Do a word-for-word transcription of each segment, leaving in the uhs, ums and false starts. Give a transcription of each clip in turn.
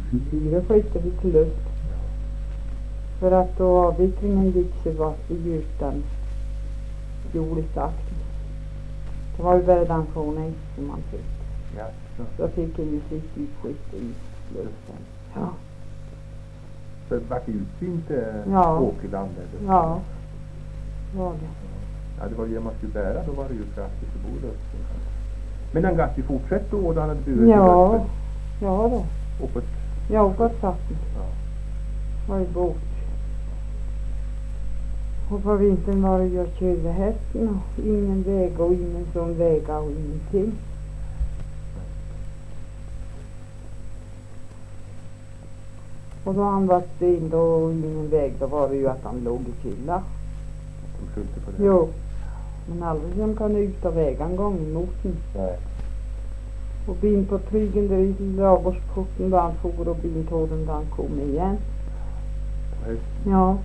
Fyra flyttade vi till Lust. För att då avvecklingen gick så var det ju utan julisakten. Det var ju bara den från som man fick. Ja, så. Då fick jag ju fritt utskift i Lusten. Ja. Så det var utsynt äh, ja. åkerlandet? Ja, var det. Ja, det var ju man skulle bära, då var det ju kraftigt att bo där. Men han gatt ju fortsätta då, då han hade burit ja. Lusten? Ja, då. Uppåt? Ja, uppåt satten. Ja. Var i båt. Och på vintern var det ju att köra hästen och ingen väg och ingen sån väg och ingenting. Och då han var sten då och ingen väg, då var det ju att han låg i kylla. De skyllde på det? Jo, men aldrig som kan ut av vägen gång emot den. Nej. Och bin på trygen där i ladugårdsporten då han for och bintåren då han kom igen. Nej. Ja.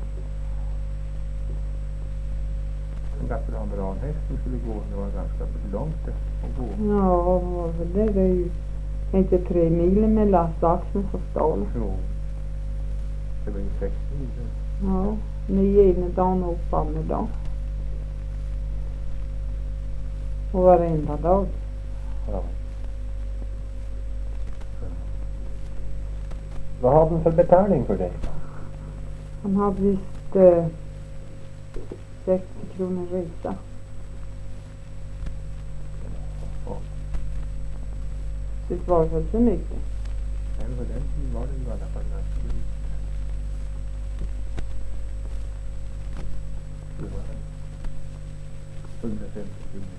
En gaffel han bra hästen skulle gå, det var ganska långt att gå. Ja, det var väl det. Det är ju inte tre mil med lastaxeln för stal. Jo. Det var ju sex mil. Ja, nio ena dagen och fem dag. Och varenda dag. Ja. Vad har den för betalning för dig? Han hade visst eh, sextio kronor resa. Ja. Det var väl så mycket. Men på den tiden var det ju i alla fall ganska mycket. Det var hundrafemtio kronor.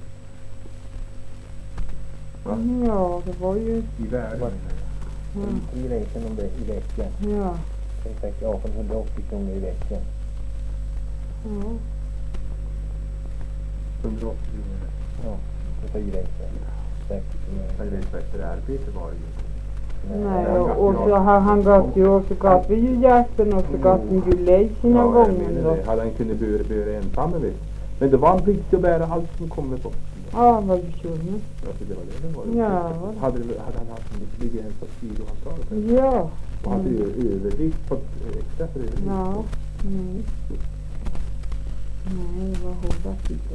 Va? Ja, det var ju... I världen menar jag. Ja. I resan om det i veckan. Ja. Jag fick artonhundraåttio kronor i veckan. Ja. hundraåttio kronor. Ja, det var i resan. sextio kronor. Men det är bättre arbete var det ju. Nej, han och, gav- och så ja. har han gått ju, och så gav vi ju hjärtan och så gav han ju lej sina Ja, jag gånger menar då. det. Hade han kunnat böra, böra ensam med det. Men det var en plikt att bära allt som kommer på. Ja, vad du kunde. Alltså det var det det var. Ja. Hade, det- hade han haft en begränsad kiloantal. Ja. Och hade Mm. ju övervikt på extra för övervikt. Ja. Nej. Nej, det var hårda tider.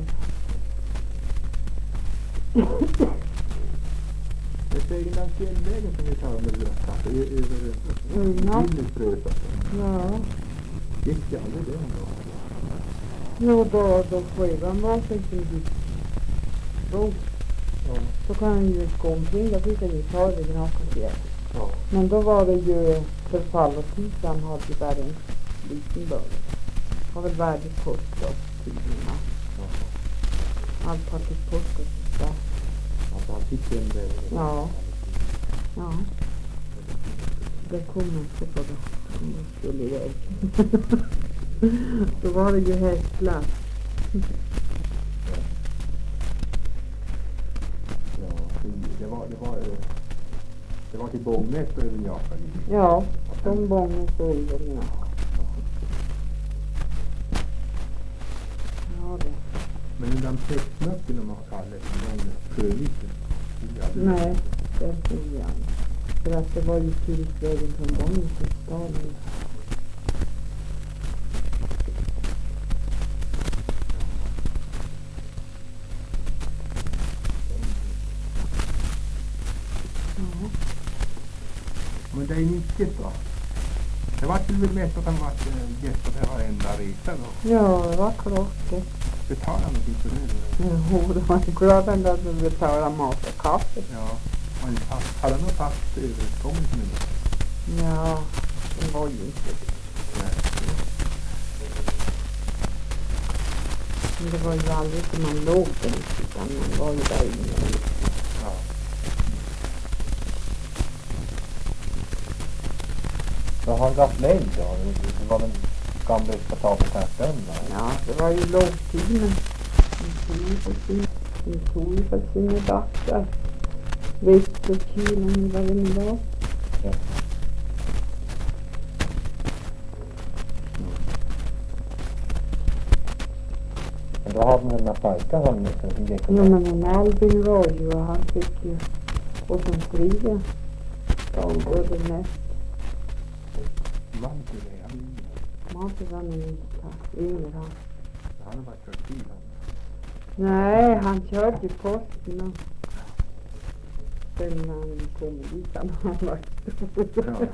Jag säger den fjällvägen som vi tar med Rödkaffe över Mm. Gillisbrösa. Ja. Gick jag aldrig det ändå? Jo, då, då frågan var så inte gick. Då, Ja. så kan han ju gå omkring, då fick han ju ta det gnakat igen. Ja. Men då var det ju förfall och tid, han hade ju bara en liten början. Har väl värdigt post då, tidningarna. Allt har till post och så där. Alltså han fick en där. Ja. Ja. Det kom inte på det. Om det skulle iväg. Då var det ju hästlar. Ja, det var, det var, det var till Bångnäs och över Japan. Ja, de bången så ulvarna. Ja, det. Men den där täckmöcken de har kallat den sjöliten. Nej, det tror jag inte. För att det var ju turistvägen från bången till staden. Ja. Men det är nyttigt då. Det var till väl mest att han var gäst på varenda resa då. Ja, det var klart det. Betala någonting för det då. Jo, det var ju klart att du betalade mat och kaffe. Ja, han fast, hade nog fast överenskommelse med det. Ja, det var ju inte det. Nej. Men det var ju aldrig som man låg där, utan man var ju där inne. Ja. Så har han gatt nej då? Det var den gamla potatisen här va? Ja, det var ju lågtid, men de tog ju för sin, de tog ju för sina dagar. Vitt och kylen var det nu var. Ja. Men då hade den här pojken han som gick Ja, men en Albin var ju, och han fick ju, och som strider. Ja, och det mest. Mantul är han inne. Mantul var nog inte. Yngre han. Han har varit kört bil han. Nej, han körde ju posten och sen när han kom dit han har varit Ja.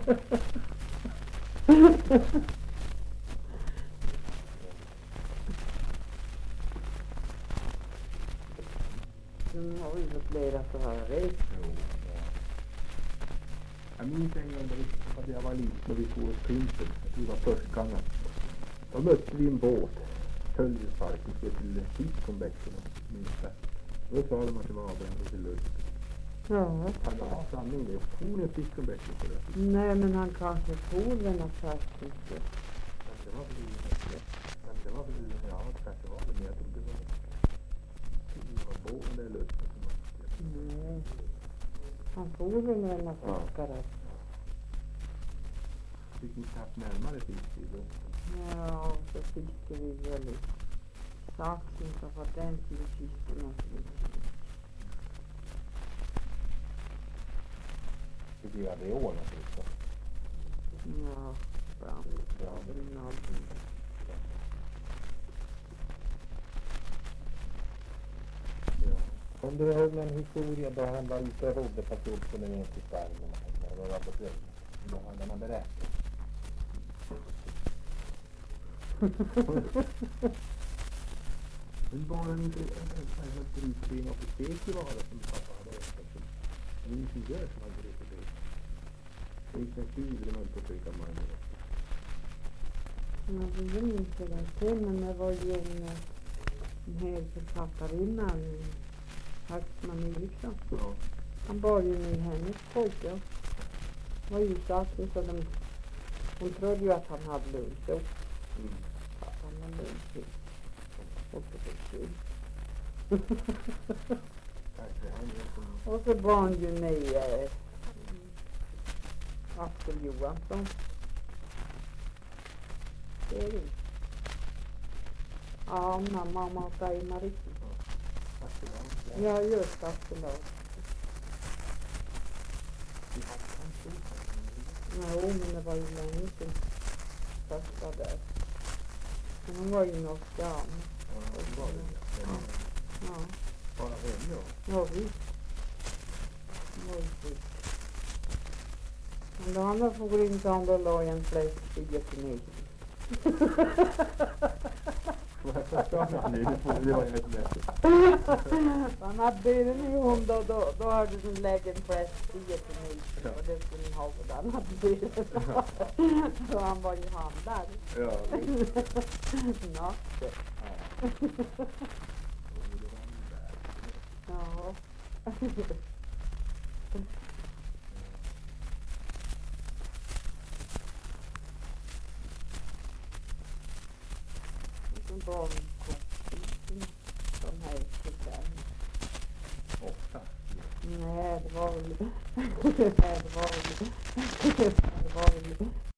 Nu har vi väl flera så här rest. Jo, ja. Jag minns en gång då att jag var liten och vi tog ett prinsen. Vi var förskarna. Då mötte vi en båt. Töljesparken skulle till Fiskonbäcken. Minns det. Då sa de att det var avbränd till lust. Ja. Han var sanning det. Hon är Fiskonbäcken för det. Nej, men han kanske får den affärsfiske. Men det var väl... Men det var väl... Ja, kanske var det. Men jag trodde det var... Det var båten eller lust. Nej. Han får väl den affärsfiskare. Fick inte haft närmare fisk i lusten. Ja, och så fiskade vi väl i saxen så var den till fisken och så vidare. Fick vi göra det i år naturligtvis. Ja, bra. Ja. Ja. Kom du ihåg en historia då han var ute och rodde på kroppen i inte skärmen? Det var Robert Röd. Då hade han berättat. Men var det inte en brukring och fick i vara som pappa hade ätit? Det är ju inte jag som hade brutit det. Det är inte en tid när man inte tycker man är det. Ja, det är inte det till, men det var ju en, en hel författarinna, Hartman Eriksson. Ja. Han var ju med hennes pojke. Det var ju saker så de, hon trodde ju att han hade lugnt då. Mm. Att han hade lugnt. Och så fick det. Kanske han är som... Och så var han ju med eh, Axel Johansson. Det är det. Ja, mamma och Dagmar riktigt. Ja, just Axel då. Nej, men det var ju länge sedan första där. Men hon var ju nog gammal. Ja, det var det. Ja. Bara henne då? Ja, visst. Det var ju sjukt. Men då andra får gå in till andra la en fläsk i till mig. Det var helt lätt. Han hade den i hon då, då, då hade hon lägga en fläsk i till mig. Ja. Och det skulle hon ha för den hade bilen. Så han var ju handlare. Ja, visst. Natte. Ja. Och så var vi kompisen som här där. Ofta. Nej, det var väl... Nej, det var väl... Det var väl